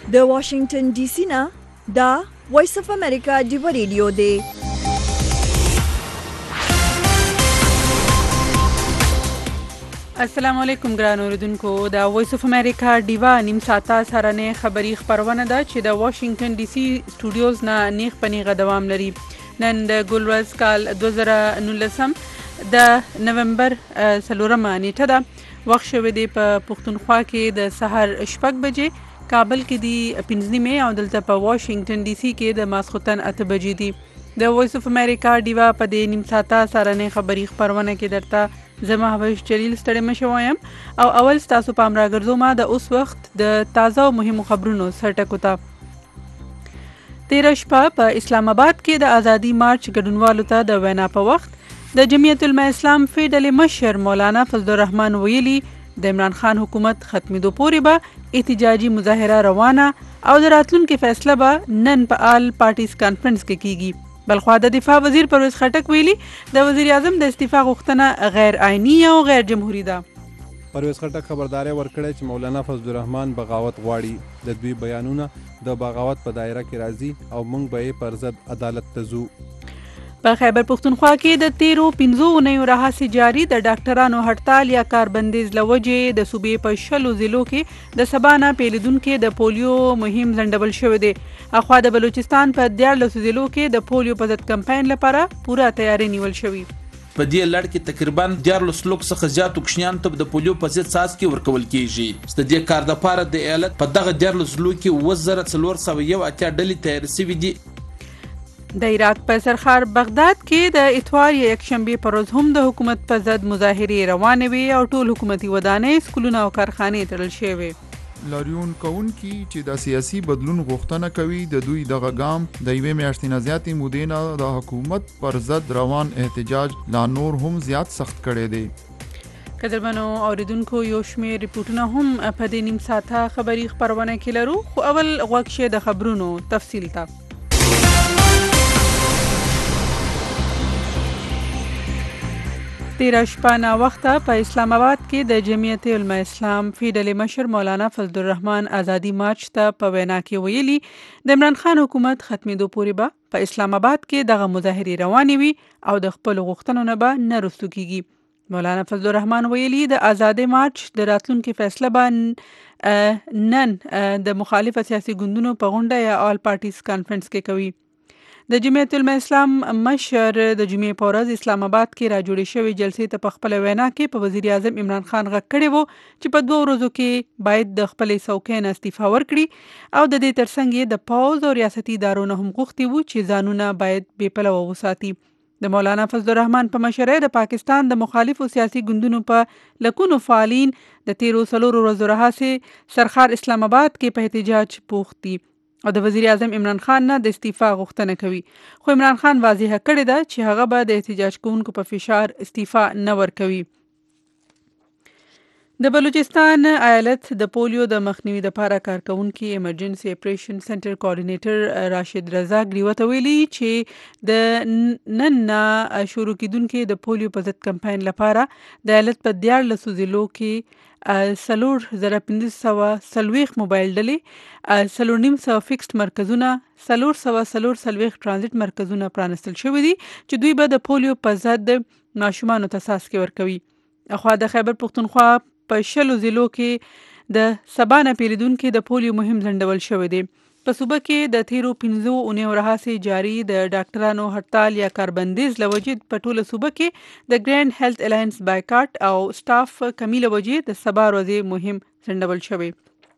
د واشنگټن ډي سي نه دا وایس اف امریکا ډیو ریډیو دی. السلام علیکم ګران اوریدونکو، دا وایس اف امریکا ډیوا نیم ساعته سرانه خبری خبرونه ده چې د واشنگټن ډي سي سټوډیوز نه نیغ پنیغه دوام لري. نن د ګلورز کال 2019 د نومبر 4 نیټه ده. وخت شوی دی په پښتونخوا کې د سحر 6 بجې، کابل کې دی 15 مې او دلته په واشنگټن ډي سي کې د ماسخوتن 8 بجې دي. د وایس اف امریکا ډیوا په دې نیم ساعته سرانه خبری خبرونه کې درته زما هوش جلیل ستړي مشوم او اول تاسو پام راګرځوم د اوس وخت د تازه او مهمو خبرونو سرټکو ته. 13 شپه په اسلام آباد کې د ازادي مارچ ګډونوالو ته د وینا په وخت د جمعیت العلماء اسلام فیډل مشر مولانا فضل الرحمن ویلي د عمران خان حکومت ختمېدو پورې به احتجاجي مظاهره روانه او د راتلونکو فیصله به نن په آل پارټیز کانفرنس کې کیږي. بلخوا د دفاع وزیر پرویز خټک ویلي د وزیر اعظم د استعفا غوښتنه غیر آئینی او غیر جمهوری ده. پرویز خټک خبرداري ورکړه چې مولانا فضل الرحمن بغاوت غواړي. د دوی بیانونه د بغاوت په دایره کې راځي او موږ به یې پر ضد عدالت ته ځو. په خیبر پختونخوا کې د 13 راهیسې جاری د ډاکټرانو هړتال یا کاربندیز لوجې د صوبې په 10 ضلعو کې د سبانا پیلیدونکو د پولیو مهم ځنډول شوی دی. اخوا د بلوچستان په 14 ضلعو کې د پولیو په ضد کمپاین لپاره پوره تیاری نیول شوی. په دې لړ کې تقریبا 14 لوک څخه زیات کوچنیان ته د پولیو په ضد څاڅکي ورکول کیږي. د دې کار لپاره د ایالت په دغه 14 ضلعو کې 2401 ډلې تیار شوې دي. د عراق په سرخار بغداد کې د اتوار یا یکشنبه پر ورځ هم د حکومت په ضد مظاهرې روانې وي او ټول حکومتي ودانۍ، سکولونه او کارخانې تړل شوي. لاریون کوونکي چې د سیاسي بدلون غوښتنه کوي د دوی دغه ګام د یوې میاشتې نه زیاتې مودې نه د حکومت پر ضد روان احتجاج لا نور هم زیات سخت کړی دی. قدرمنو اوریدونکو، یو شمېر ریپورټونه هم په دې نیم ساعته خبری خبرونه کې لرو، خو اول غوږ شه د خبرونو تفصیل ته. 13 شپه نا وخته په اسلام آباد کې د جمعیت العلماء اسلام فیډل مشر مولانا فضل الرحمن ازادي مارچ ته په وینا کې ویلي د عمران خان حکومت ختمېدو پورې به په اسلام آباد کې دغه مظاهرې روانې وي او د خپل غوښتنو نه به نه رستو کیږي. مولانا فضل الرحمن ویلي د ازادي مارچ د راتلونکو فیصله به نن د مخالف سیاسي ګوندونو په غونډه یا آل پارټیز کانفرنس کې کوي. د جمعیت العلماء اسلام مشر د جمعې په ورځ اسلام آباد کې را جوړې شوې جلسې ته په خپل وینا کې په وزیر اعظم عمران خان غږ کړی وو چې په 2 ورځو کې باید د خپلې څوکۍ نه استعفا ورکړي او د دې ترڅنګ یې د پوځ او ریاستي ادارو نه هم غوښتي وو چې ځانونه باید بې پلوه وساتي. د مولانا فضل الرحمن په مشرۍ د پاکستان د مخالفو سیاسي ګوندونو په لکونو فعالین د 13 ورځو راهیسې سرخار اسلام آباد کې په احتجاج بوخت دي او د وزیر اعظم عمران خان نه د استعفا غوښتنه کوي. خو عمران خان واضح کړی ده چې هغه به د احتجاج کوونکو په فشار استعفا نه ورکوي. د بلوچستان ایالت د پولیو د مخنیوي لپاره کارکونکي ایمرجنسي اپریشن سنټر کوارډینیټر راشد رضا ګریوته ویلي چې د نن نه شروع کیدونکو د پولیو په ضد کمپاین لپاره د ایالت په 14 ضلعو کې 4540 موبایل ډلې، 490 فکسډ مرکزونه، 440 ترانزیت مرکزونه پرانستل شوي دي چې دوی به د پولیو په ضد ماشومانو ته څاڅکي ورکوي. اخوا د خیبر پختونخوا په 10 ضلعو کې د سبانا پیلیدونکو د پولیو مهم ځنډول شوی دی. په صوبه کې د 13 راهیسې جاری د ډاکټرانو هړتال یا کاربندیز لوجې په ټوله صوبه کې د ګرینډ هیلث الائنس بایکاټ او سټاف کمی لوجې د سبا ورځې مهم ځنډول شوی.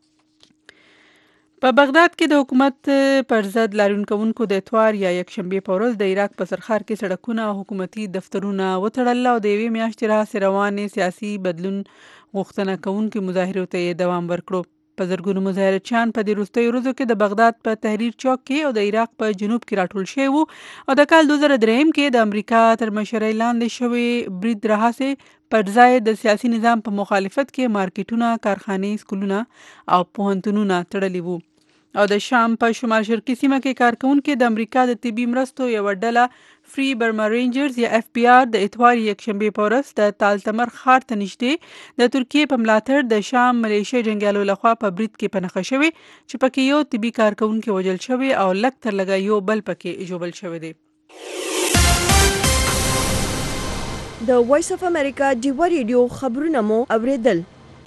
په بغداد کې د حکومت پر ضد لاریون کوونکو د اتوار یا یکشنبه په ورځ د عراق په سرخار کې سړکونه او حکومتي دفترونه وتړل او د یوې میاشتې راهیسې روانې سیاسي بدلون غوښتنه کوونکو مظاهرو ته دوام ورکړو. په زرګونو مظاهرچیان په دې وروستیو ورځو کې د بغداد په تحریر چوک کې او د عراق په جنوب کې راټول شوي وو او د کال 2003 کې د امریکا تر مشرۍ لاندې شوی برید راهیسې پر ځای د سیاسي نظام په مخالفت کې مارکیټونه، کارخانې، سکولونه او پوهنتونونه تړلي وو. او د شام په شمال شرقي سیمه کې کارکونکو د امریکا د طبي مرستو یو ډله فری برما رینجرز یا اف بی آر د اتوار یکشنبه په ورځ د تالتمر ښار ته نږدې د ترکیې په ملاتړ د شام ملیشیا جنګیالو لخوا په برید کې پنهخه شوی چې پکې یو طبي کارکونکي وژل شوی او لږ تر لږه یو بل پکې ژوبل شوی دی. د وایس اف امریکا ډیوا ریډیو خبرونه مو اوریدل.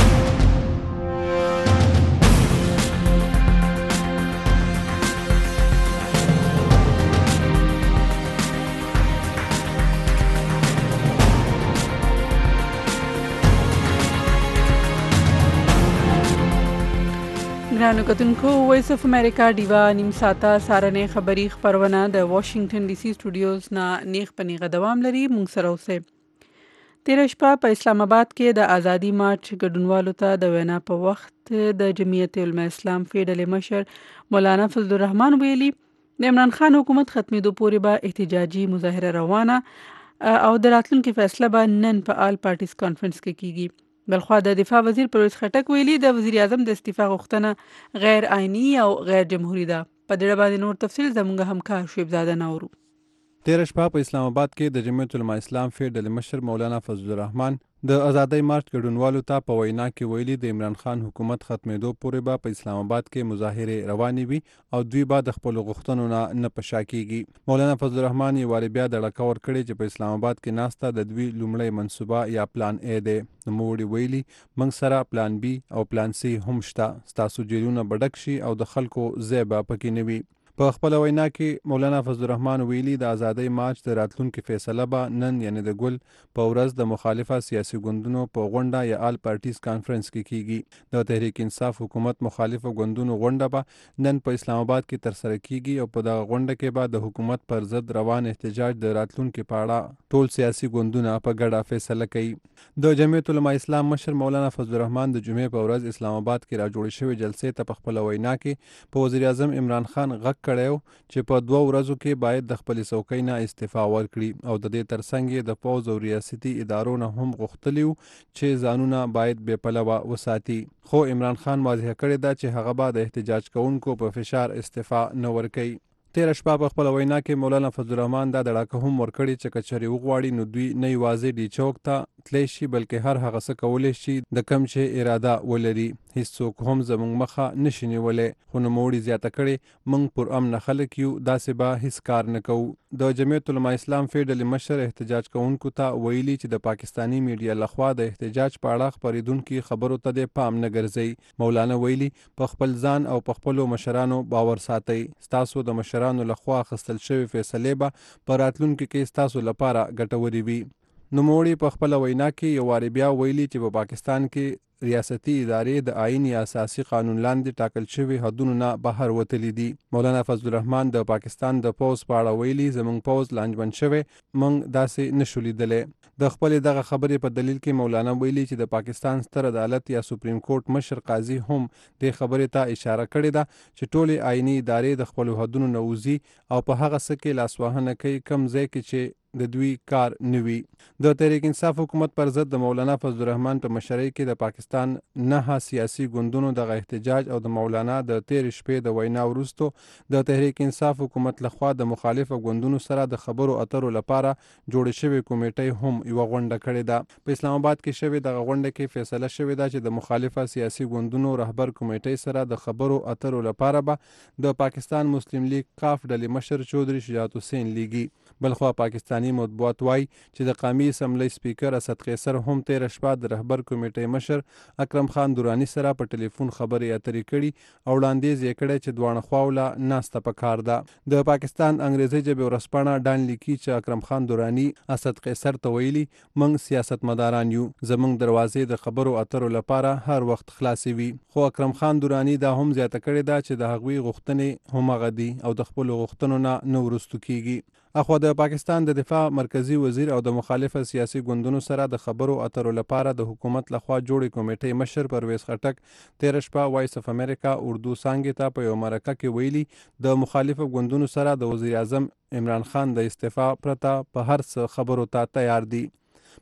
ګرانو کتونکو، وایس اف امریکا ډیوا نیم ساعته سارنې خبری خبرونه د واشنگټن ډي سي سټوډیوز نه نیغ په نیغه دوام لري. مونږ سره اوسئ. تیره شپه په اسلام آباد کې د ازادي مارچ ګډونوالو ته د وینا په وخت د جمعیت علماء اسلام فی ډلې مشر مولانا فضل الرحمن ویلي د عمران خان حکومت ختمېدو پورې به احتجاجي مظاهره روانه او د راتلونکي فیصله به نن په آل پارټیز کانفرنس کې کیږي. بلخوا د دفاع وزیر پرویز خټک ویلي د وزیر اعظم د استعفا غوښتنه غیر آئینی او غیر جمهوری ده. په دې باندې نور تفصیل زموږ همکار شعیب زاده نورو. تیره شپه په اسلام آباد کې د جمعیت علماء اسلام فی ډلې مشر مولانا فضل الرحمن د ازادۍ مارچ ګډونوالو ته په وینا کې ویلي د عمران خان حکومت ختمېدو پورې به په اسلام آباد کې مظاهرې روانې وي او دوی به د خپلو غوښتنو نه په شا کیږي. مولانا فضل الرحمن یې وارې بیا د ډکه ورکړې چې په اسلام آباد کې ناسته د دوی لومړی منصوبه یا پلان ای دی. نوموړي ویلي موږ سره پلان بی او پلان سی هم شته. ستاسو جیلونه به ډک شي او د خلکو ځای به پکې نه وي. په خپل وینا کې مولانا فضل الرحمن ویلي د ازادۍ مارچ د راتلونکي فیصله به نن یعنی د ګل په ورځ د مخالفه سیاسي ګوندونو په غونډه یا آل پارټیز کانفرنس کې کیږي. د تحریک انصاف حکومت مخالفه ګوندونو غونډه به نن په اسلام آباد کې ترسره کیږي او په دغه غونډه کې به د حکومت پر ضد روان احتجاج د راتلونکي په اړه ټول سیاسي ګوندونه په ګډه فیصله کوي. د جمعیت علماء اسلام مشر مولانا فضل الرحمن د جمعې په ورځ اسلام آباد کې راجوړې شوې جلسې ته په خپل وینا کې په وزیر اعظم عمران خان غږ کړی چې په 2 ورځو کې باید د خپل څوکۍ نه استعفا ورکړي او د دې ترڅنګ یې د پوځ او ریاستي ادارو نه هم غوښتلی وو چې ځانونه باید بې پلوه وساتي. خو عمران خان واضح کړی ده چې هغه به د احتجاج کوونکو په فشار استعفا نه ورکوي. تیره شپه په خپل وینا کې مولانا فضل الرحمن دا دړاکه هم ورکړي چې کچري وغواړي نو دوی نه یوازې ډي چوک ته تلی شي بلکې هر هغه څه کولی شي د کم چې اراده ولري. هیڅوک هم زموږ مخه نشي نیولی. خو نوموړي زیاته کړې موږ پر امن خلک یو، داسې به هیڅ کار نه کوو. د جمعیت علماء اسلام فی ډلې مشر احتجاج کوونکو ته ویلي چې د پاکستانی میډیا لخوا د احتجاج په اړه خپرېدونکي خبرو ته د پام نه ګرځئ. مولانا ویلي په خپل ځان او په خپلو مشرانو باور ساتئ. ستاسو د مشرانو لخوا اخیستل شوې فیصلې به په راتلونکي کې ستاسو لپاره ګټورې وي. نوموړي په خپل وینا کې یو وارې بیا ویلي چې په پاکستان کې ریاستي ادارې د آئین یا اساسي قانون لاندې ټاکل شوي حدونو نه بهر وتلي دي. مولانا فضل الرحمن د پاکستان د پوځ په اړه ویلي زموږ پوځ لانجمن شوی، موږ داسې نشو لیدلی. د خپلې دغه خبرې په دلیل کې مولانا ویلي چې د پاکستان ستر عدالت یا سپریم کورټ مشر قاضي هم دې خبرې ته اشاره کړې ده چې ټولې آئیني ادارې د خپلو حدونو نه وځي او په هغه څه کې لاسوهنه کوي کم ځای کې چې د دوی کار نوي. د تحریک انصاف حکومت پر ضد د مولانا فضل الرحمن په مشرۍ کې د پاکستان 9 سیاسي ګوندونو دغه احتجاج او د مولانا د تیر شپې د وینا وروسته د تحریک انصاف حکومت لخوا د مخالفه ګوندونو سره د خبرو اترو لپاره جوړ شوی کمیټه هم یو غونډه کړې ده. په اسلام آباد کې شوی دغه غونډه کې فیصله شوې ده چې د مخالفه سیاسي ګوندونو رهبر کمیټې سره د خبرو اترو لپاره به د پاکستان مسلم لیگ کاف ډلې مشر چودري شجاعت حسین لیگي. بلخوا پاکستاني مطبوعات وایي چې د قومي اسمبلی سپیکر اسد قیصر هم تیره شپه د رهبر کمیټې مشر اکرم خان درانی سره په ټلیفون خبرې اترې کړي او وړاندیز یې کړی چې دواړه خواو له ناسته پکار ده. د پاکستان انګریزي ژبې ورځپاڼه ډان لیکي چې اکرم خان درانی اسد قیصر ته ویلي موږ سیاستمداران یو، زموږ دروازې د خبرو اترو لپاره هر وخت خلاصې وي. خو اکرم خان درانی دا هم زیاته کړې ده چې د هغوی غوښتنې همغه دي او د خپلو غوښتنو نه وروستو کیږي. اخوا د پاکستان د دفاع مرکزی وزیر او د مخالفه سیاسي ګوندونو سره د خبرو اترو لپاره د حکومت لخوا جوړې کمیټې مشر پرویز خټک تیره شپه وایس اف امریکا اردو څانګې ته په یو مرکه کې ویلي د مخالفه ګوندونو سره د وزیر اعظم عمران خان د استعفا پرته په هر څه خبرو ته تیار دي.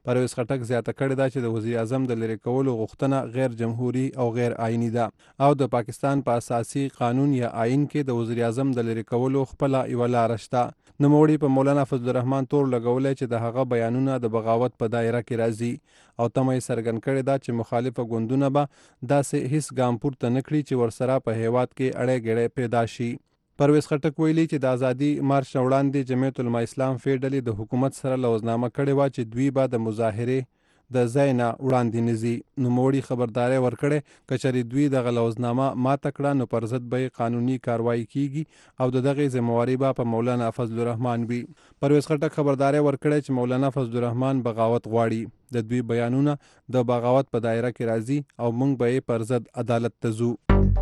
پرویز خټک زیاته کړې ده چې د وزیر اعظم د لرې کولو غوښتنه غیر جمهوری او غیر آئینی ده او د پاکستان په اساسي قانون یا آئین کې د وزیر اعظم د لرې کولو خپله یوه لاره شته. نوموړي په مولانا فضل الرحمن تور لګولی چې د هغه بیانونه د بغاوت په دایره کې راځي او تمه یې څرګند کړې ده چې مخالفه ګوندونه به داسې هیڅ ګام پورته نه کړي چې ورسره په هیواد کې اړی ګړی پیدا شي. پرویز خټک ویلي چې د ازادي مارچ نه وړاندې جمعیت علما اسلام فې ډلې د حکومت سره لوزنامه کړې وه چې دوی به د مظاهرې د ځای نه وړاندې نه ځي. نوموړي خبرداری ورکړې کچرې دوی دغه لوزنامه ماته کړه نو پر ضد به قانوني کاروایی کیږي او د دغې ذمهواري به په مولانا فضل الرحمن وي. پرویز خټک خبرداری ورکړی چې مولانا فضل الرحمن بغاوت غواړي. د دوی بیانونه د بغاوت په دایره کې راځي او موږ به یې پر ضد عدالت ته ځو.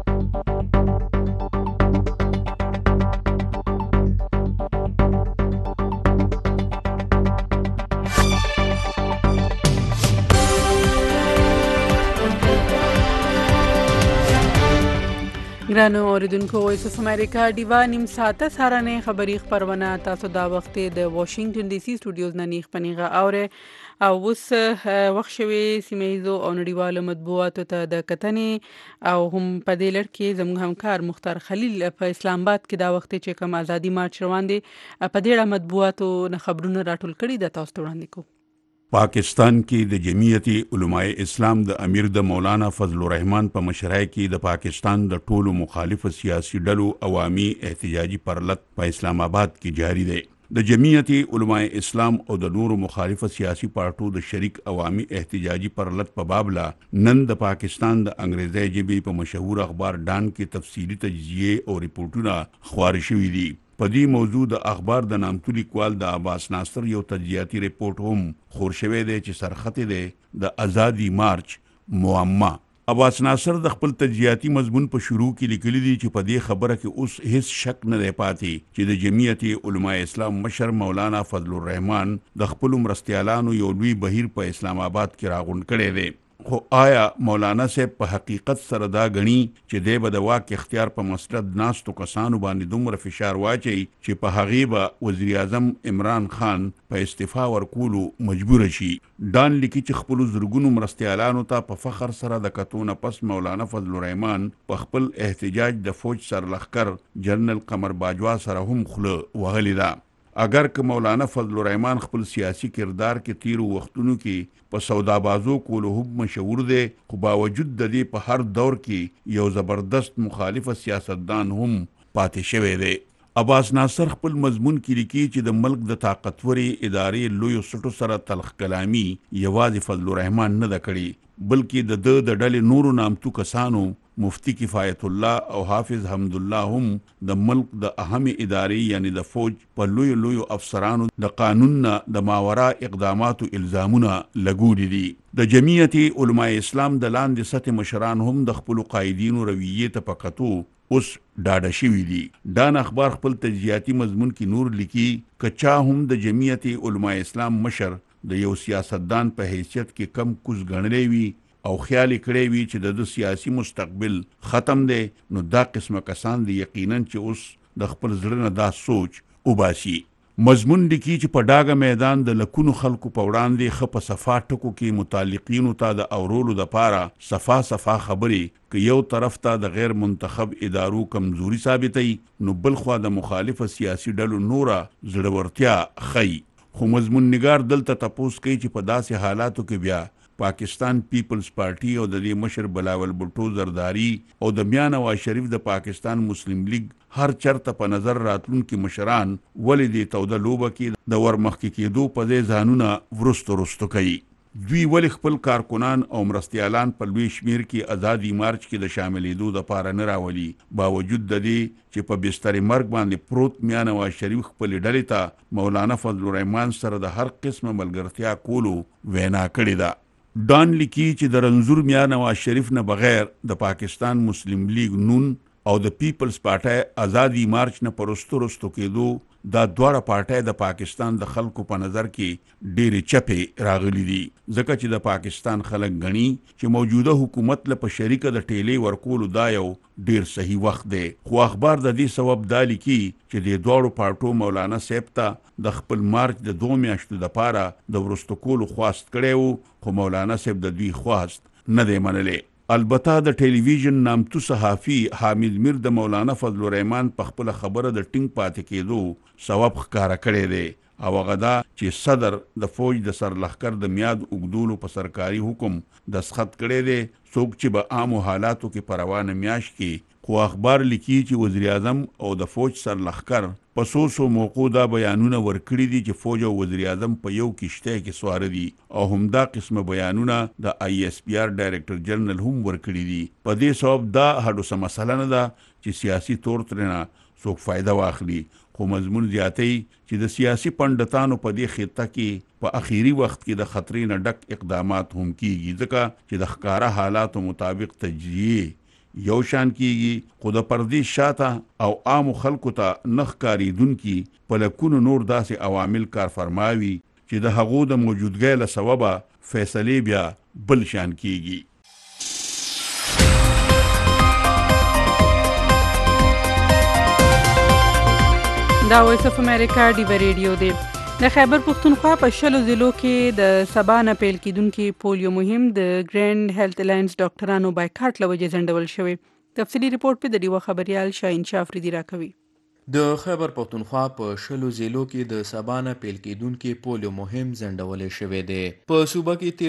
ګرانو اوریدونکو وایس اف امریکا ډیوا نیم ساعته سهارنۍ خبري خبرونه تاسو دا وخت د واشنگټن ډي سي سټوډیوز نه نیغ پنیغه اوره او اوس وخت شوی سیمه‌یزو او نړیوالو مطبوعاتو ته د کتنې او هم په دې لړ کې زموږ همکار مختار خلیل په اسلام آباد کې دا وخت چې کوم ازادي مارچ روان دي په دې اړه مطبوعاتو نه خبرونه راټول کړي د تاسو وړاندې کوو. پاکستان کې د جمعیت علماء اسلام د امیر د مولانا فضل الرحمن په مشرۍ کې د پاکستان د ټولو مخالف سیاسي ډلو عوامي احتجاجي پرلط په اسلام آباد کې جاری دی. د جمعیت علماء اسلام او د نورو مخالف سیاسي پارټو د شریک عوامي احتجاجي پرلط په بابلا نن د پاکستان د انګریزي ژبې په مشهور اخبار ډان کې تفصیلی تجزیه او ریپورتونه خپاره شوي دي. په دې موضوع د اخبار د نامتو لیکوال د عباس ناصر یو تجزیاتي ریپورت هم خور شوی دی چې سرخط دی د ازادي مارچ معما. عباس ناصر د خپل تجزیاتي مضمون په شروع کې لیکلي دي چې په دې خبره کې اوس هیڅ شک نه دی پاتې چې د جمعیت علماء اسلام مشر مولانا فضل الرحمن د خپل مرستیالانو یو لوی بهیر په اسلام آباد کې راغونډ کړی دی. خو آیا مولانا صاحب په حقیقت سره دا غني چې دی به د واک اختیار په مسلط ناستو کسانو باندې دومره فشار واچي چې په هغې به وزیر اعظم عمران خان په استعفا ورکولو مجبور شي؟ ډان لیکي چې خپلو زرګونو مرستیالانو ته په فخر سره د کتونه پس مولانا فضل الرحمن په خپل احتجاج د فوج سرلښکر جنرال قمر باجوا سره هم خوله وهلې ده. اگر که مولانا فضل الرحمن خپل سیاسی کردار کې تیرو وختونو کې په سودابازو کولو هم مشهور دی خو باوجود د دې په هر دور کې یو زبردست مخالف سیاستدان هم پاتې شوی دی. عباس ناصر خپل مضمون کې لیکي چې د ملک د طاقتورې ادارې لویو سټو سره تلخ کلامي یوازې فضل الرحمن نه ده کړې بلکې د ډلې نورو نامتو کسانو مفتی کفایت الله او حافظ حمد الله هم د ملک د اهم ادارې یعنی د فوج په لویو افسرانو د قانون نه د ماورا اقداماتو الزامونه لګولي دي. د جمعیت علماء اسلام د لاندې سطح مشران هم د خپل قائدینو رویې ته په کتو اوس ډاډه شوي دي. ډان اخبار خپل تجزیاتي مضمون کې نور لیکي که چا هم د جمعیت علماء اسلام مشر د یو سیاستدان په حیثیت کې کم کوز ګڼلی وي او خیال کړی وي چې د سیاسي مستقبل ختم دی نو دا قسمه کسان دی یقینا چې اوس د خپل زړه نه دا سوچ وباسي. مضمون لیکي چې په ډاګه میدان د لکونو خلکو په وړاندې ښه په صفا ټکو کې متعلقینو ته د اورولو دپاره صفا خبرې که یو طرف ته د غیر منتخب ادارو کمزوري ثابتوي نو بل خوا د مخالف سیاسي ډلو نوره زړورتیا ښیي. خو مضمون نگار دلته تپوس کوي چې په داسې حالاتو کې بیا پاکستان پیپلز پارټي او د دې مشر بلاول بھټو زرداری او د میاں نواز شریف د پاکستان مسلم لیگ هر چرته په نظر راتلونکي مشران ولې دې توده لوبه کې د ورمخکې کېدو په ځای ځانونه ورستو کوي. دوی ولې خپل کارکنان او مرستیالان په لوی شمیر کې ازادي مارچ کې د شاملېدو دپاره نه راولي باوجود د دې چې په بستر مرګ باندې پروت میاں نواز شریف خپلې ډلې ته مولانا فضل الرحمن سره د هر قسمه ملګرتیا کولو وینا کړې ده. ډان لیکي چې د رنځور میاں نواز شریف نه بغیر د پاکستان مسلم لیگ نون او د پیپلز پارټي ازادي مارچ نه پرستو کېدو دا دواړه پارټۍ د پاکستان د خلکو په نظر کې ډېرې چپې راغلي دي، ځکه چې د پاکستان خلک غني چې موجوده حکومت له په شریکه د ټیلې ورکولو دا یو ډېر صحیح وخت دی. خو اخبار د دې سبب دا لیکي چې د دواړو پارټو مولانا صاحب ته د خپل مارچ د 2 میاشتو دپاره د وروسته کولو خواست کړی وو، خو مولانا صاحب د دوی خواست نه دی منلی. البته د ټلویزیون نامتو صحافي حامد میر د مولانا فضل الرحمن په خپل خبره د ټینګ پاتې کېدو سبب ښکاره کړی دی، او هغه دا چې صدر د فوج د سرلښکر د میاد اوږدولو په سرکاري حکم دستخط کړی دی، څوک چې به عامو حالاتو کې په روانه میاشت کې. خو اخبار لیکي چې وزیر اعظم او د فوج سرلښکر په څو موقعو دا بیانونه ورکړي دي چې فوج او وزیر اعظم په یو کشته کې سواره دي، او همدا قسمه بیانونه د ISPR ډایرکټر جنرال هم ورکړي دي. په دې سبب دا هډوسه مسله نه ده چې سیاسي طور ترنه څوک فایده واخلي، خو مضمون زیاتوي چې د سیاسي پنډتانو په دې خطه کې په اخیری وخت کې د خطرې نه ډک اقدامات هم کیږي، ځکه چې د ښکاره حالاتو مطابق تجزیه یو شان کیږي، خو د پردې شاته او عامو خلکو ته نه ښکارېدونکي په لکونو نور داسې عوامل کار فرماوي چې د هغو د موجودګۍ له سببه فیصلې بیا بل شان کیږي. دا وایس اف امریکا ډیوه ریډیو دی. د خیبر پښتونخوا په 20 ضلعو کې د سبا نه پیل کیدونکي پولیو مهم د ګرینډ هیلث الاینس ډاکټرانو بایکاټ له وجې ځنډول شوی. تفصیلی ریپورت په د ډیوه خبريال شاهین شاه افریدي راکوي. د خیبر پښتونخوا په 20 ضلعو کې د سبا نه پیل کیدونکي پولیو مهم ځنډول شوی دی. په صوبه کې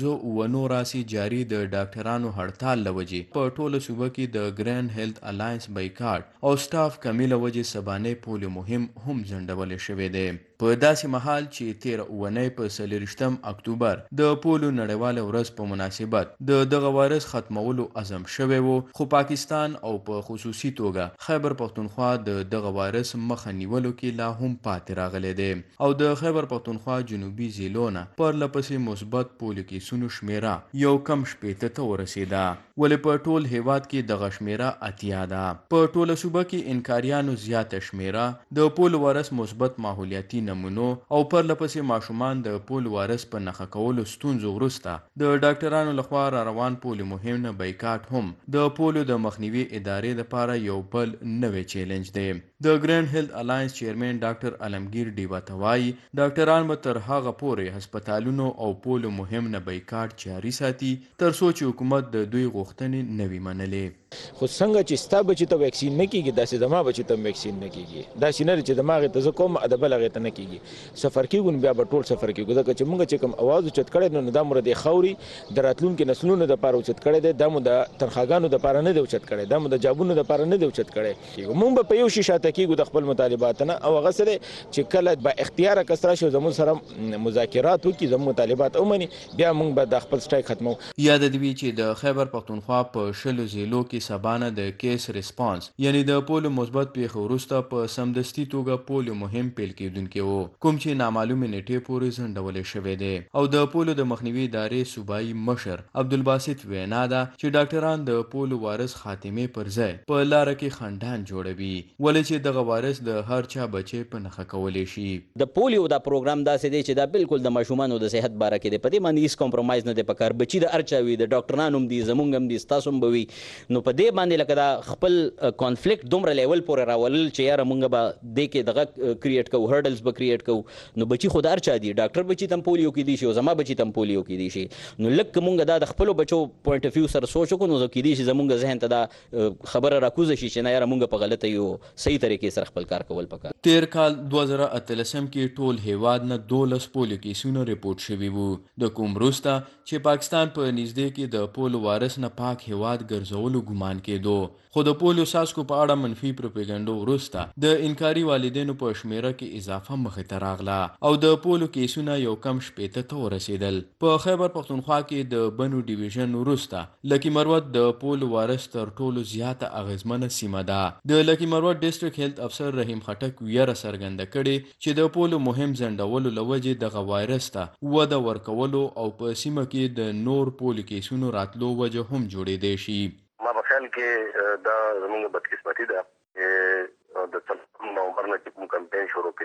13 راسي جاری د ډاکټرانو هړتال لوجې په ټوله صوبه کې د ګرینډ هیلث الاینس بایکاټ او سټاف کمی لوجې سبانه پولیو مهم هم ځنډول شوی دی. په داسې مهال چې 13 په 24 اکتوبر د پولیو نړیواله ورځ په مناسبت د دغه وایرس ختمولو عزم شوی وو، خو پاکستان او په خصوصي توګه خیبر پښتونخوا د دغه وایرس مخه نیولو کې لا هم پاتې راغلی دی، او د خیبر پښتونخوا جنوبي ضلعو نه پرلپسې مثبت پولیو کیسونو شمیره یو کم 80 ته ورسېده، ولې په ټول هیواد کې دغه شمیره 80 ده. په ټوله صوبه کې انکاریانو زیاته شمیره د پولیو وایرس مثبت ماحولیاتي نمونو او پرلپسې ماشومان د پولیو وایرس په نښه کولو ستونزو وروسته د ډاکټرانو لخوا را روان پولیو مهم نه بایکاټ هم د پولیو د مخنیوي ادارې لپاره یو بل نوی چیلنج دی. د ګرینډ هیلث الاینس چیرمن ډاکټر علمگیر ډیوا ته وایي ډاکټران به تر هغه پورې هسپتالونو او پولیو مهم نه بایکاټ جاري ساتي تر څو چې حکومت د دوی غوښتنې نه وي منلې. خو څنګه چې ستا بچي ته ویکسین نه کیږي داسې زما بچي ته ویکسین نه کیږي، داسې نه چې دماغ ته زه کوم د بل هغې ته نه کیږي. سفر کیږو بیا به ټول سفر کیږو، ځکه چې موږ چې کوم اواز اوچت کړی نو دا مو د خاوري د راتلونکي نسلونو دپاره اوچت کړی دی، دا مو د تنخواګانو دپاره نه دی اوچت کړی، دا مو د جابونو دپاره نه دی اوچت کړی. موږ به په یو شي شاته کیږو د خپل مطالبات نه، او هغه سره چې کله با اختیاره کس راشي زموږ سره مذاکرات وکړي، زموږ مطالبات ومني، بیا موږ به د خپل سټرایک ختمو. یاد دی چې د خیبر پښتونخوا په 20 ضلعو کې سبانه د کیس ریسپانس یعنی د پولیو مثبت پیښو وروسته په سمدستي توګه پولیو مهم پیل کیدونکي وو، کوم چې نامعلومه نیټې پورې ځنډول شوی دی. او د پولیو د مخنیوي ادارې صوبایي مشر عبدالباسط وینا ده چې ډاکټران د پولیو وایرس خاتمه پر ځای په لار کې خندان جوړوي، ولې چې دغه وایرس د هر چا بچي په نښه کولی شي. د پولیو دا پروګرام داسې دی چې دا بالکل د ماشومانو د صحت باره کې دی، په دې باندې هیڅ کمپرومایز نه دی پکار. بچي د هر چا وي، د ډاکټرانو هم دي، زمونږ هم دي، ستاسو هم به وي. نو په دې باندې لکه دا خپل کانفلیکټ دومره لیول پورې راولل چې یاره مونږ به دې کې دغه کریټ کوو، هرډلز به کریټ کوو. نو بچي خو د هر چا دي، ډاکټر بچي ته هم پولیو کیدی شي او زما بچي ته هم پولیو کیدی شي. نو لږ که مونږ دا د خپلو بچو پوینټ اف ویو سره سوچ وکړو نو کیدی شي زمونږ ذهن ته دا خبره راکوزه شي چې نه یاره مونږ په غلطه یو، صحیح طریقې سره خپل کار کول پکار. تیر کال 2013 کې ټول هیواد نه 12 پولیو کیسونه ریپورټ شوي وو، د کوم وروسته چې پاکستان په نږدې کې د پولیو وایرس نه پاک هیواد ګرځولو ګمان کېدو. خو د پولیو څاڅکو په اړه منفي پروپاګاندا وروسته د انکاري والدینو په شمیره کې اضافه مخې ته راغله او د پولیو کیسونه یو کم 80 ته ورسېدل. په خیبر پښتونخوا کې د بنو ډیویژن وروسته لکی مروت د پولیو وایرس تر ټولو زیاته اغیزمنه سیمه ده. د لکی مروت ډیسټریکټ هیلث افسر رحیم خټک ویره څرګنده کړې چې د پولیو مهم ځنډولو له وجې دغه وایرس ته وده ورکولو او په سیمه کې د نور پولیو کیسونو راتلو وجه هم جوړېدی شي. ما په خیال کې دا زموږ بدقسمتي ده چې د نومبر نه چې کوم کمپین شروع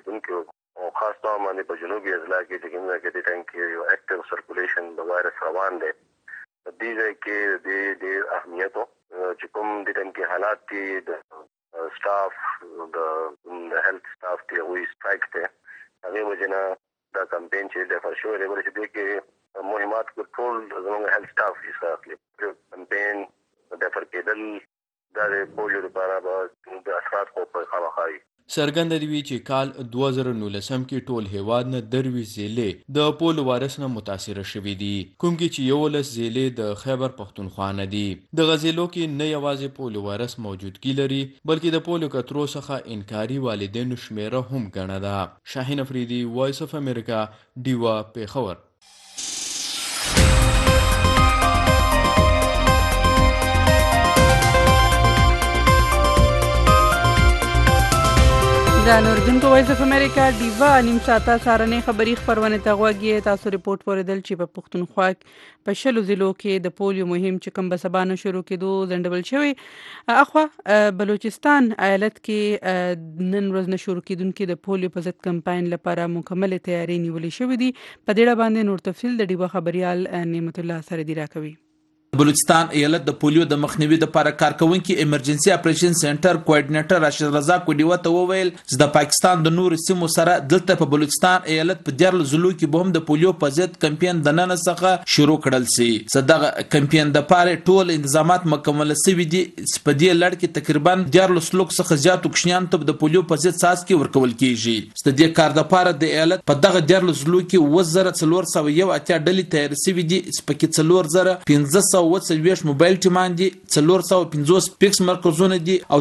اوسیدونکو او خاص طور باندې په جنوبي اضلاع کې چې کومه کې د ټایم کې یو اکټیو سرکولیشن د وایرس روان دی دې ځای کې د اهمیت چې کوم د ټایم کې حالات دي د سټاف د هیلث سټاف دی وی سټرایک ته هغه وجنه دا کمپین چې د فرشو لري چې کې مهمات کنټرول زموږ هیلث سټاف یې ساتلی کمپین د فرکېدل د پولیو لپاره به د اثرات په خواخای څرګنده دی چې کال 2019 کې ټول هیواد نه 23 ضلع د پولیو وایرس نه متاثر شوي دي کوم کې چې 11 ضلع د خیبر پښتونخوا نه دي د غزلو کې نه یوازې پولیو وایرس موجودګي لري بلکې د پولیو کترو څخه انکاري والدینو شمیره هم ګڼه ده شاهین افریدي وایس اف امریکا ډیوا پیښور د نوردین په وایس اف امریکا ډیوا نیم ساعته سارنې خبري خبرونه ته غوږی تاسو ریپورت ورېدل چې په پښتونخوا په شلو ضلعو کې د پولیو مهم چې کوم به سبانه شروع کېدو ځنډول شوی اخوا بلوچستان ایالت کې نن ورځ نه شروع کېدونکې د پولیو په ضد کمپاین لپاره مکمل تیاری نیولې شوې دي په دې باندې نور تفصیل د ډیوا خبريال نعمت الله سردي راکوي بلوچستان ایالت د پولیو د مخنیوي لپاره کارکونکي ایمرجنسي اپریشن سنټر کوارډینیټر راشد رضا کوډیوا ته وویل چې د پاکستان د نور سیمو سره دلته په بلوچستان ایالت په دیارل ضلعو کې به هم د پولیو په ضد کمپاین د نن څخه شروع کړل سي صدغه کمپاین د پاره ټول تنظیمات مکمل شوي دي په دې لړ کې تقریبا دیارل سلوک څخه زیات کوښنیان ته د پولیو په ضد ساس کې ورکول کیږي د دې کار د پاره د ایالت په دغه دیارل ضلعو کې 2401 ډلې تیار شوي دي سپکې 4500 وڅلويش موبایل ټیمان دي 450 پیکس مرکزونه دي او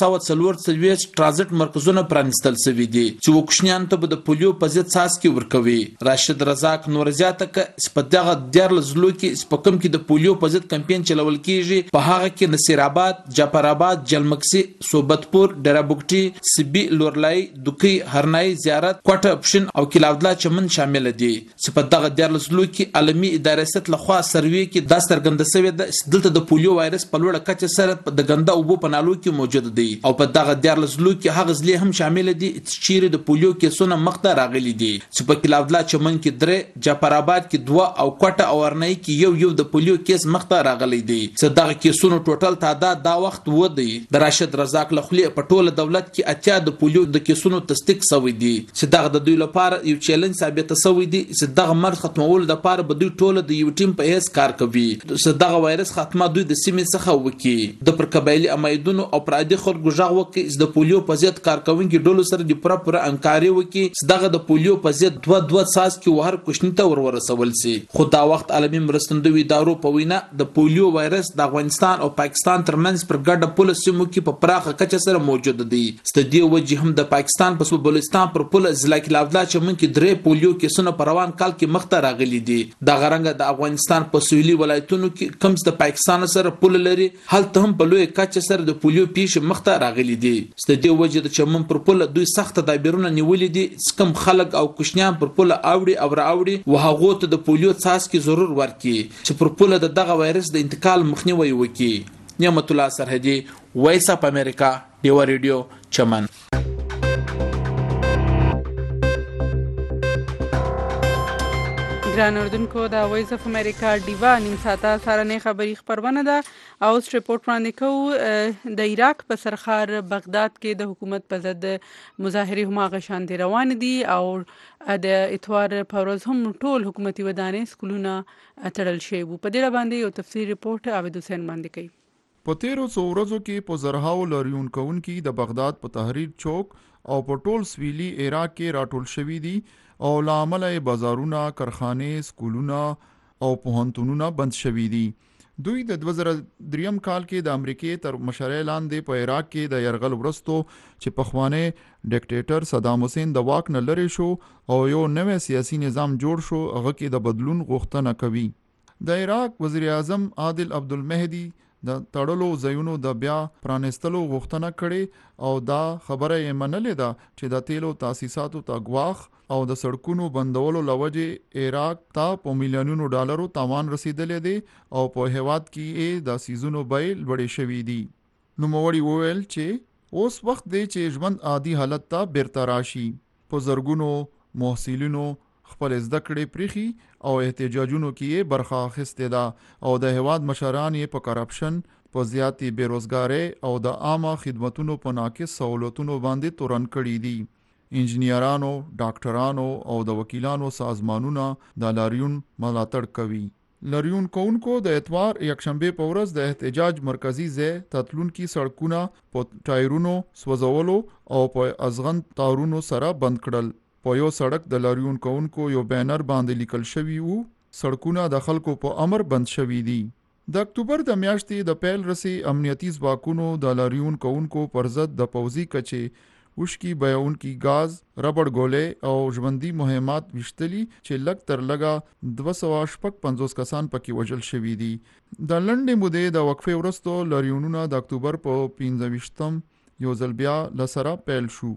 440 ترانزیت مرکزونه پرانستل شوي دي چې وکښنیان ته د پولیو په ضد ساس کې ورکوي راشد رزاق نور زیاته ک سپدغه دیارل ضلعو کې سپکم کې د پولیو په ضد کمپاین چلول کیږي په هغه کې نصیر آباد جعفر آباد جلمکسي صوبتپور ډرابوکټي سبي لورلای دوکي هرنای زیارت کوټه اپشن او کلاودلا چمن شامل دي سپدغه دیارل ضلعو کې عالمي ادارې ست لخوا سروي کې د سترګند سوي دلته د پولیو وایرس په لوړه کچه سره د ګنده اوبو په نالو کې موجود دي او په دغه دیارل ضلعو کې هغه ضلع هم شامل دي چې د پولیو کیسونه مخته راغلي دي چې په کلاودلا چمن کې 3 جعفر آباد کې 2 او کوټه او ورنۍ کې یو د پولیو کیس مخته راغلي دي چې دغه کیسونو ټوټل تعداد دا وخت و دی د راشد رزاق لخوا په ټوله دولت کې اتیا د پولیو د کیسونو تصدیق شوی دي چې دغه د دوی لپاره یو چیلنج ثابت شوی دی چې دغه مرض ختمول لپاره به دوی ټوله د یو ټیم په هیڅ کار کوي چې دغه وایرس خاتمه دوی د سیمې څخه وکي د پر قبایلی امایدونو او پرادي خلکو ژغ وکي د پولیو په ضد کارکونکي ډلو سره د پوره همکاري وکي دغه د پولیو په ضد دوه ساس کې وهر کوښنی ته ورسول سي خو دا وخت عالمي مرستندوی ادارو په وینا د پولیو وایرس د افغانستان او پاکستان ترمنځ پر ګډه پوله سیمو کې په پراخه کچه سره موجود دي ستدي وجه هم د پاکستان په بلوچستان پر پوله ضلع کلاودلا چمن کې 3 پولیو کیسونه په روان کال کې مخته راغلي دي د غرنګ د افغانستان په سویلي ولایتونو کې کم د پاکستان سره پول لري هلته هم په لوی کچه سره د پولیو پیښې مخته راغلي دي ستدي وجه د چمن پر پوله دوی سخت تدابیرونه نیولې دي کم خلک او کوښنیان پر پوله اوړي وهغه ته د پولیو څاس کې ضرور ورکي چې پر پوله دغه وایرس د انتقال مخنیوي وکړي نعمت الله سرحدي وایس اف امریکا ډیوا ریډیو چمن ګران اردوونکو د وایس اف امریکا ډیوا نیم ساعته سارنې خبري خبرونه ده او ریپورت وړاندې کوو د عراق په سرخار بغداد کې د حکومت په ضد مظاهرې هم هغه شان روان دي او د اتوار په ورځ هم ټول حکومتي ودانې سکولونه تړل شوي وو په دې باندې یو تفصیلي ریپورت عابد حسین باندې کوي په تیرو څو ورځو کې په زرهاو لاریون کوونکي د بغداد په تحریر چوک او په ټول سویلي عراق کې راټول شوي دي او لامل بازارونه کارخانې سکولونه او پوهنتونونه بند شوي دي دوی د 2003 کال کې د امریکای تر مشرۍ لاندې په عراق کې د يرغل ورستو چې پخوانه ډیکټیټر صدام حسین د واک نه لری شو او یو نوې سیاسي نظام جوړ شو هغه کې د بدلون غوښتنه کوي د عراق وزیر اعظم عادل عبدالمهدي د تړلو ځایونو د بیا پرانستلو غوښتنه کړې او دا خبره یې منلې ده چې د تیلو تاسیساتو ته ګواښ او د سړکونو بندولو لوجه عراق ته په میلیونونو ډالرو تاوان رسیدلې دي او په هیواد کې د سیزونو بیې لوړې شوې دي نوموړي وویل چې اوس وخت دی چې ژوند عادي حالت ته بیرته راشي په زرګونو محصلینو خپل زده کړې پریخي او احتجاجونو کې برخه اخیستې ده او د هیواد مشران یې په کرپشن، په زیاتې بیروزګارۍ او د عامه خدمتونو په ناقص سہولتونو باندې تورن کړي دي. انجنیرانو، ډاکټرانو او د وکیلانو سازمانونه د لاریون ملاتړ کوي. لاریون کوونکو د اتوار یکشنبه په ورځ د احتجاج مرکزی ځای تتلونکي سړکونه په ټایرونو سوځولو او په ازغن تارونو سره بند کړل. په یو سړک د لاریون کوونکو یو بینر باندې لیکل شوی وو سړکونه د خلکو په امر بند شوي دي. د اکتوبر د میاشتې د پیل رسي امنیتي ځواکونو د لاریون کوونکو پر ضد د پوځي کچې وشکي بیاونکي غاز، ربړ ګولې او ژوندي مهمات وشتلي چې لږ تر لږه 255 کسان پکې وژل شوي دي. د لنډې مودې د وقفې وروسته لاریونونه د اکتوبر په 15 یو ځل بیا لسره پیل شو.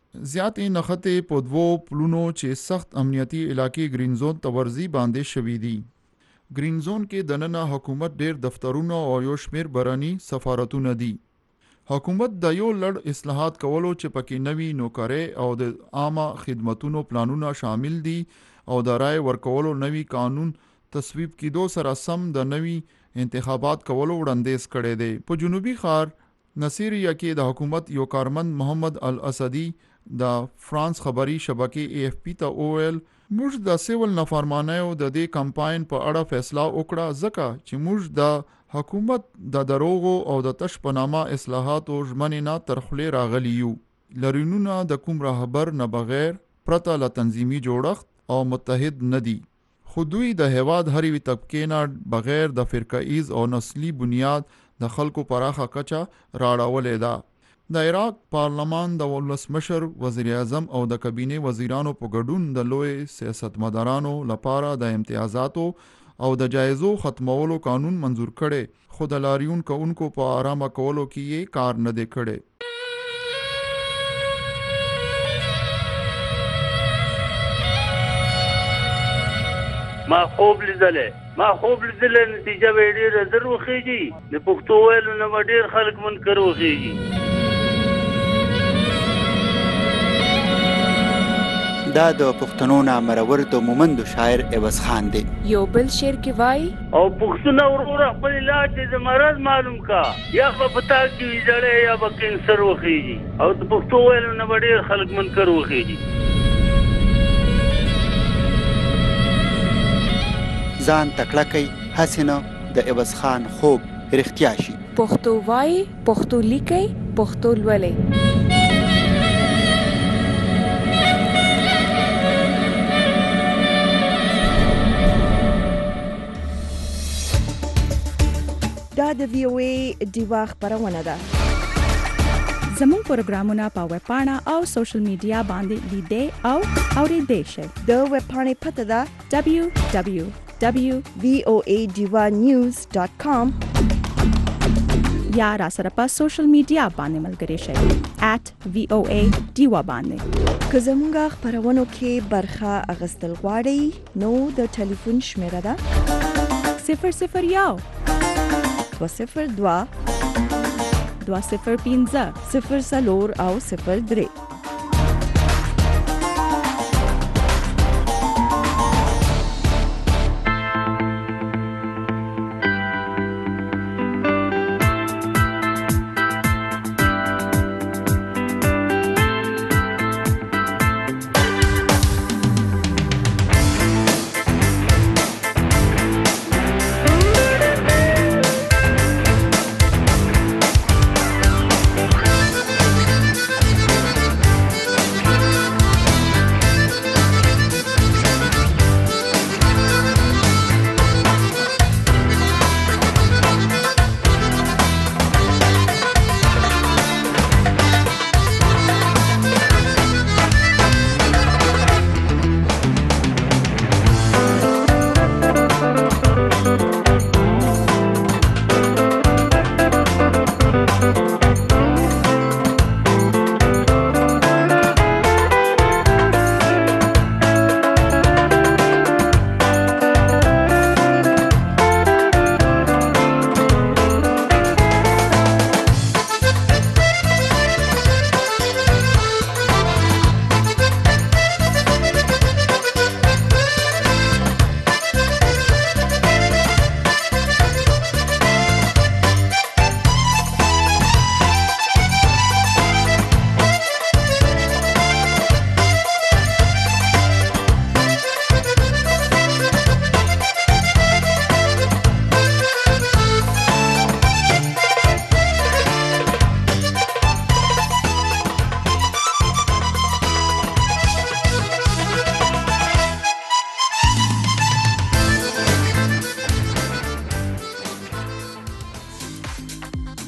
زیاتې نښتې په 2 پلونو چې سخت امنیتي علاقې گرین زون ته ورځي باندې شوي دي. گرین زون کې دننه حکومت ډیر دفترونه او یو شمیر برانی سفارتونه دي. حکومت د یو لړ اصلاحات کولو چې پکې نوي نوکرۍ او د عامه خدمتونو پلانونه شامل دي او د رای ورکولو نوي قانون تصویب کېدو سره سم د نوي انتخابات کولو وړاندیز کړی دی. په جنوبي ښار نصیریه کې د حکومت یو کارمند محمد الاسدی د فرانس خبري شبکې AFP ته وویل موږ د سیول نافرمانیو د دې کمپاین په اړه فیصله وکړه ځکه چې موږ د حکومت د دروغو او د تش په نامه اصلاحاتو ژمنې نه تر خولې راغلي یو. لاریونونه د کوم رهبر نه بغیر پرته له تنظیمي جوړښت او متحد نه دي، خو دوی د هیواد هر یوې طبقې نه بغیر د فرقه‌ایز او نسلي بنیاد د خلکو پراخه کچه راړولې ده. د عراق پارلمان د ولسمشر، وزیر اعظم او د کابینې وزیرانو په ګډون د لوی سیاستمدارانو لپاره د امتیازاتو او د جایزو ختمولو قانون منظور کړي، خو د لاریون کوونکو په آرامه کولو کې یې کار نه دی کړی. ما خوب لیدلې نتیجه به ډېره زر وخیږي. د پښتو ویلو نه به ډېر خلک منکر وخیږي. دا د پښتنو نامرور د مومندو شاعر عوض خان دی. یو بل شعر کې وای او پښتون ورور خپل علاج د مرض معلوم کا یا په پتا کې ویځړې یا په کینسر وخیږي او د پښتو ویلو نه به ډېر خلک منکر وخیږي. ځان تکړه کوي هسې نه د عوض خان خوب رښتیا شي. پښتو وای، پښتو لیکي، پښتو لولي. دا د VOA ډیوا خبرونه ده. زموږ پروګرامونه په ویب پاڼه او سوشل میډیا باندې لیدئ او اوریدئ شئ. د ویب پاڼې پته ده www.voadivanews.com یا را سره په سوشل میډیا باندې ملګري شئ @VOA ډیوا باندې. که زموږ خبرونو کې برخه اخیستل غواړئ نو د ټلیفون شمیره ده 001 202 205 0 او 03